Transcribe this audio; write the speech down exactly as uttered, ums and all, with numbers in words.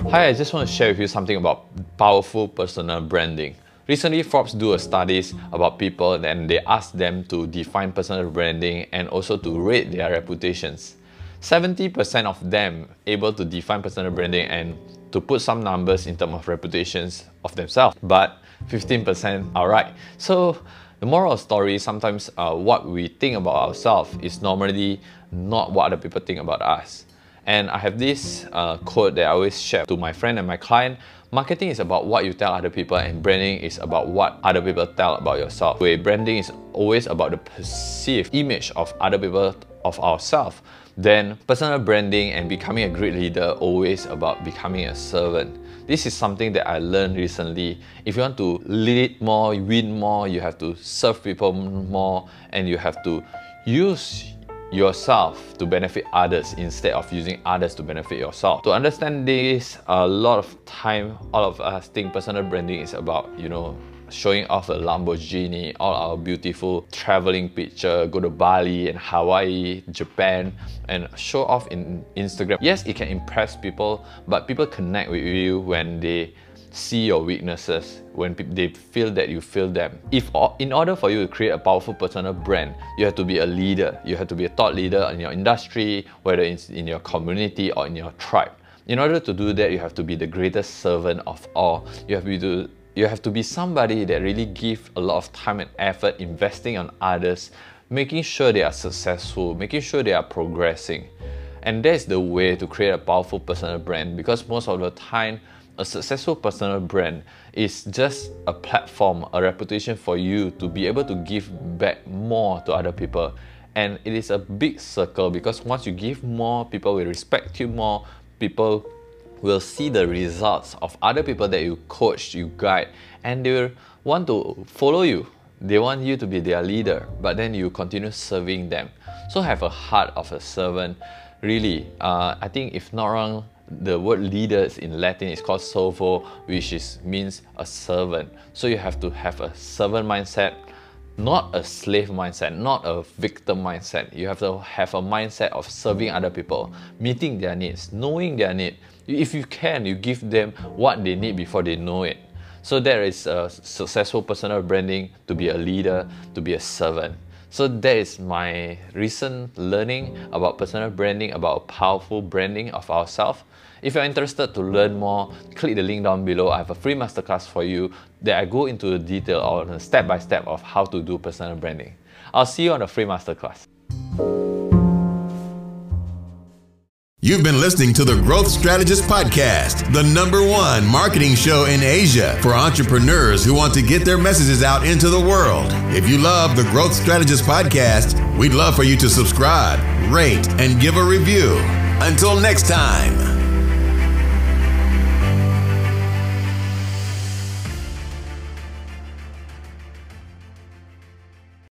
Hi, I just want to share with you something about powerful personal branding. Recently, Forbes do a studies about people and they ask them to define personal branding and also to rate their reputations. seventy percent of them able to define personal branding and to put some numbers in terms of reputations of themselves, but fifteen percent are right. So the moral of the story, sometimes uh, what we think about ourselves is normally not what other people think about us. And I have this uh, quote that I always share to my friend and my client. Marketing is about what you tell other people, and branding is about what other people tell about yourself. Where branding is always about the perceived image of other people of ourselves. Then personal branding and becoming a great leader always about becoming a servant. This is something that I learned recently. If you want to lead more, win more, you have to serve people more, and you have to use yourself to benefit others instead of using others to benefit yourself. To understand this, a lot of time, all of us think personal branding is about, you know, showing off a Lamborghini, all our beautiful traveling picture, go to Bali and Hawaii, Japan, and show off in Instagram. Yes, it can impress people, but people connect with you when they see your weaknesses, when they feel that you feel them. If in order for you to create a powerful personal brand, you have to be a leader. You have to be a thought leader in your industry, whether it's in your community or in your tribe. In order to do that, you have to be the greatest servant of all. You have to do You have to be somebody that really gives a lot of time and effort investing on others, making sure they are successful, making sure they are progressing. And that's the way to create a powerful personal brand, because most of the time, a successful personal brand is just a platform, a reputation for you to be able to give back more to other people. And it is a big circle, because once you give more, people will respect you more, people will see the results of other people that you coach, you guide, and they will want to follow you. They want you to be their leader, but then you continue serving them. So have a heart of a servant. Really, uh, I think if not wrong, the word leaders in Latin is called servo, which is means a servant. So you have to have a servant mindset, not a slave mindset, not a victim mindset. You have to have a mindset of serving other people, meeting their needs, knowing their need. If you can, you give them what they need before they know it. So there is a successful personal branding, to be a leader, to be a servant. So that is my recent learning about personal branding, about a powerful branding of ourselves. If you're interested to learn more, click the link down below. I have a free masterclass for you that I go into the detail on a step-by-step of how to do personal branding. I'll see you on the free masterclass. You've been listening to the Growth Strategist Podcast, the number one marketing show in Asia for entrepreneurs who want to get their messages out into the world. If you love the Growth Strategist Podcast, we'd love for you to subscribe, rate, and give a review. Until next time.